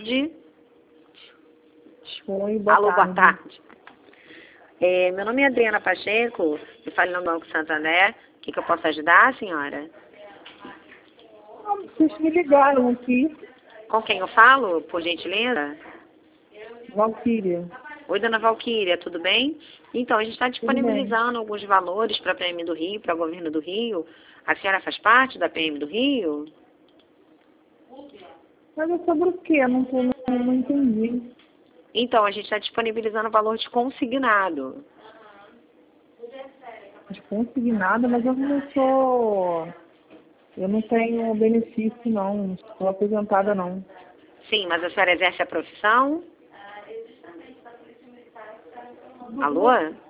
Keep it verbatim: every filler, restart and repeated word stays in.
tarde. Oi, boa Alô, tarde. boa tarde. É, meu nome é Adriana Pacheco, eu falo no Banco Santander. O que, que eu posso ajudar, senhora? Ah, vocês me ligaram aqui, Com quem eu falo, por gentileza? Valquíria. Oi, dona Valquíria, tudo bem? Então, a gente está Tudo bem. disponibilizando alguns valores para a P M do Rio, para o governo do Rio. A senhora faz parte da P M do Rio? Mas é sobre o quê? Eu não, tô, não, não entendi. Então, a gente está disponibilizando o valor de consignado. De consignada, mas eu não sou... Eu não tenho benefício, não. Não sou aposentada, não. Sim, mas a senhora exerce a profissão? Alô?